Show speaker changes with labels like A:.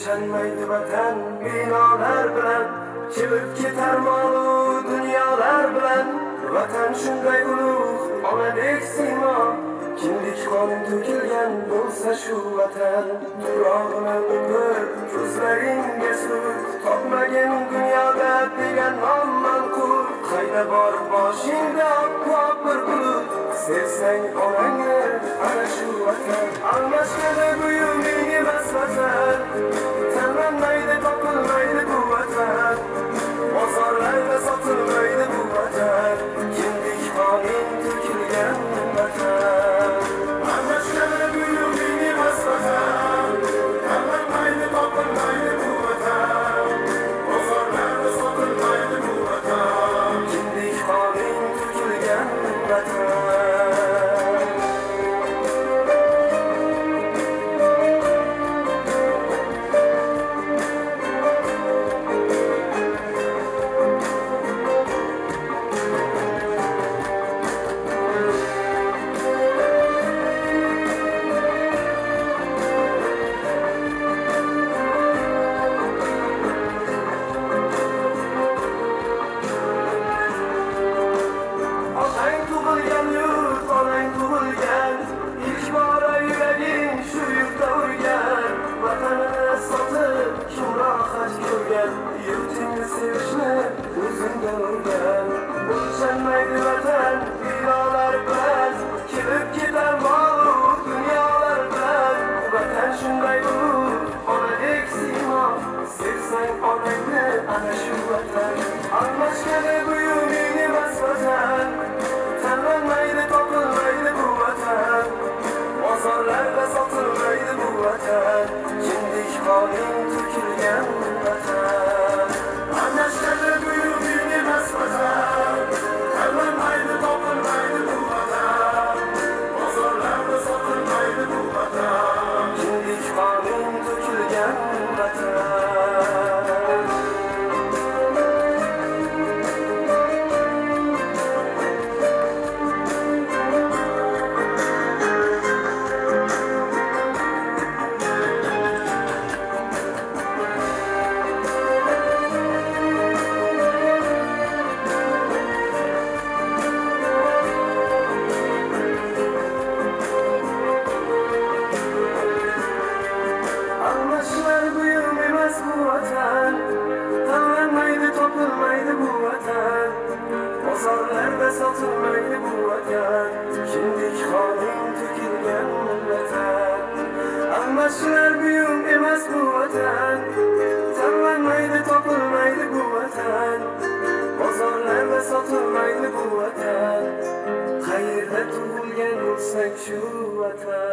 A: o'lchanmaydi vatan binolar bilan, kelib ketar molu dunyolar bilan. Vatan shunday ulug', onadek siymo, kimlik qon to'kilgan bo'lsa shu vatan. Tuprog'ini bir ko'zlaringga sut, topmagin dunyoda degan nom manqur. Qayda bor boshingda oppoq bir bulut, sevsang onangni ana shu vatan. Almashgani buyuming emas vatan, tanlanmaydi topilmaydi bu vatan. Bozorlarda sotilmaydi bu vatan, kimlik qoning to'kilgan vatan. Almashgani buyuming emas vatan, tanlanmaydi topilmaydi bu vatan. Bozorlarda sotilmaydi bu vatan, kimlik qoning to'kilgan vatan. Yurtingni sevishni o'zingdan o'rgan. O'lchanmaydi vatan binolar bilan, kelib ketar molu dunyolar bilan. Vatan shunday ulug', onadek siymo, sevsang onangni ana shu vatan. Almashgani buyuming emas vatan, tanlanmaydi topilmaydi bu vatan. Bozorlarda sotilmaydi bu vatan, kimlik qoning to'kilgan vatan. Almashgani buyuming emas vatan, tanlanmaydi topilmaydi bu vatan. Bozorlarda sotilmaydi bu vatan, kimlik qoning to'kilgan vatan. Almashlar buyum emas bu vatan, tanlanmaydi topilmaydi bu vatan. Bozorlarda sotilmaydi bu vatan, kimlik qoning to'kilgan vatan. Almashlar buyum emas bu vatan, tanlanmaydi topilmaydi bu vatan. Bozorlarda sotilmaydi bu vatan. Qayerda tug'ilgan bo'lsak shu vatan.